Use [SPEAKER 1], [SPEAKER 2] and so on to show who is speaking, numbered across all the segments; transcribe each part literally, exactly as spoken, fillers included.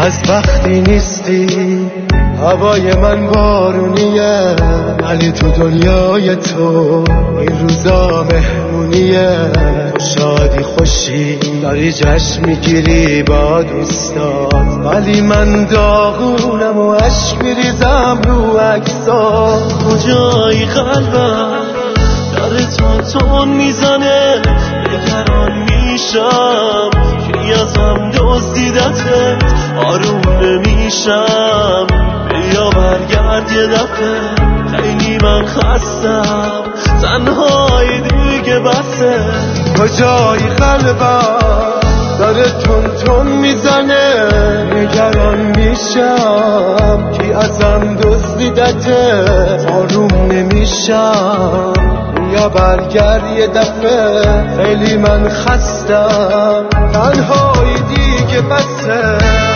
[SPEAKER 1] بدبختی نیستی، هوای من بارونیه، ولی تو دنیای تو این روزا مهمونیه. تو شادی خوشی داری جشن میگیری با دوستات، ولی من داغونم و عشق میریزم رو عکسات. کجایی قلبم داره تون تون میزنه، نگران میشم که ازم دزدیدته، آروم نمیشم بیا برگرد یه دفعه. خیلی من خستم تنهایی دیگه بسه. کجایی قلبم داره تون تون میزنه، نگران میشم کی ازم دزدیدته، آروم نمیشم یا برگرد یه دفعه. خیلی من خستم تنهایی دیگه بسه.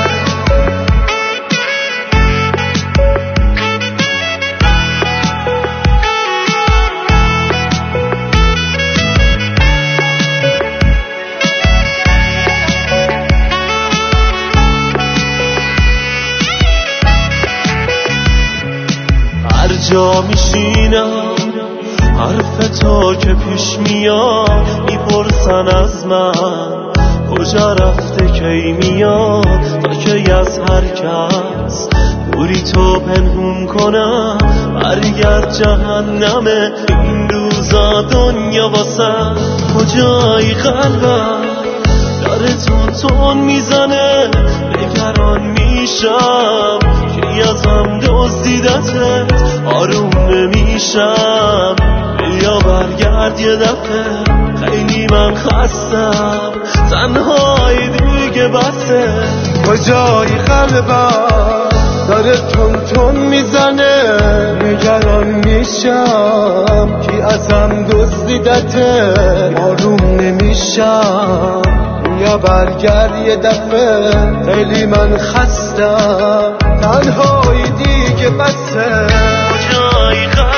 [SPEAKER 1] هر جا میشینم حرف تو که پیش میاد، میپرسن از من کجا رفته کی میاد، تا که از هر کس دوری تو پنهون کنم. برگرد جهنمه این روزا دنیا واسه. کجایی قلبم داره تون تون میزنه، نگران میشم کی ازم دزدیدته، آروم نمیشم بیا برگرد یه دفعه. خیلی من خستم تنهایی دیگه بسه. کجایی قلبم داره تون تون میزنه، نگران میشم کی ازم دزدیدته، آروم نمیشم یا برگرد یه دفعه. خیلی من خستم تنهایی دیگه بسه. کجایی